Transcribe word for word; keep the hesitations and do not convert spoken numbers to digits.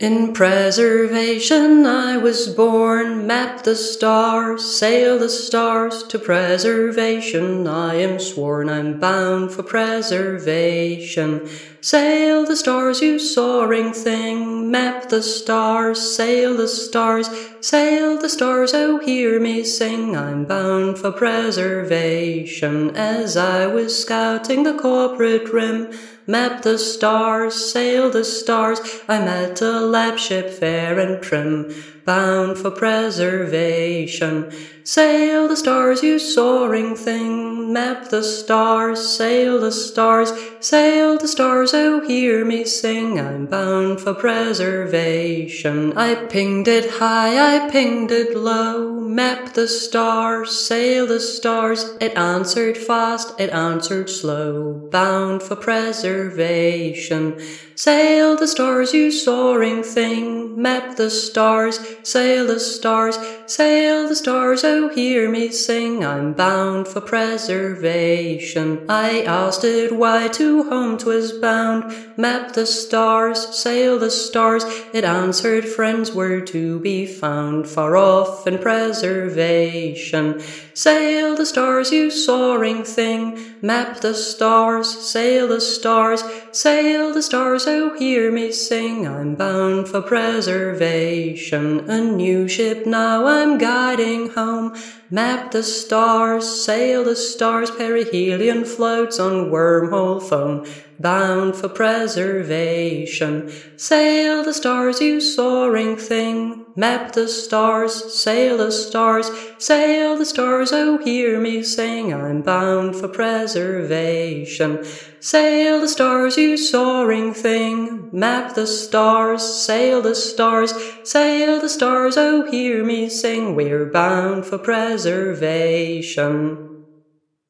In preservation I was born, map the stars, sail the stars. To preservation I am sworn, I'm bound for preservation. Sail the stars, you soaring thing, map the stars, sail the stars, sail the stars, oh hear me sing, I'm bound for preservation. As I was scouting the corporate rim, map the stars, sail the stars, I met a lap ship fair and trim, bound for preservation. Sail the stars, you soaring thing, map the stars, sail the stars, sail the stars, oh hear me sing, I'm bound for preservation. I pinged it high, I pinged it low, map the stars, sail the stars, it answered fast, it answered slow, bound for preservation. Sail the stars, you soaring thing, map the stars, sail the stars, sail the stars, oh hear me sing, I'm bound for preservation. I asked it why to whom 'twas bound, map the stars, sail the stars, it answered friends were to be found far off in preservation. Sail the stars, you soaring thing, map the stars, sail the stars, sail the stars, oh hear me sing, I'm bound for preservation. A new ship now I'm guiding home, map the stars, sail the stars, perihelion floats on wormhole foam, bound for preservation. Sail the stars, you soaring thing, map the stars, sail the stars, sail the stars, oh hear me sing, I'm bound for preservation. Sail the stars, you soaring thing, map the stars, sail the stars, sail the stars, oh hear me sing, we're bound for preservation.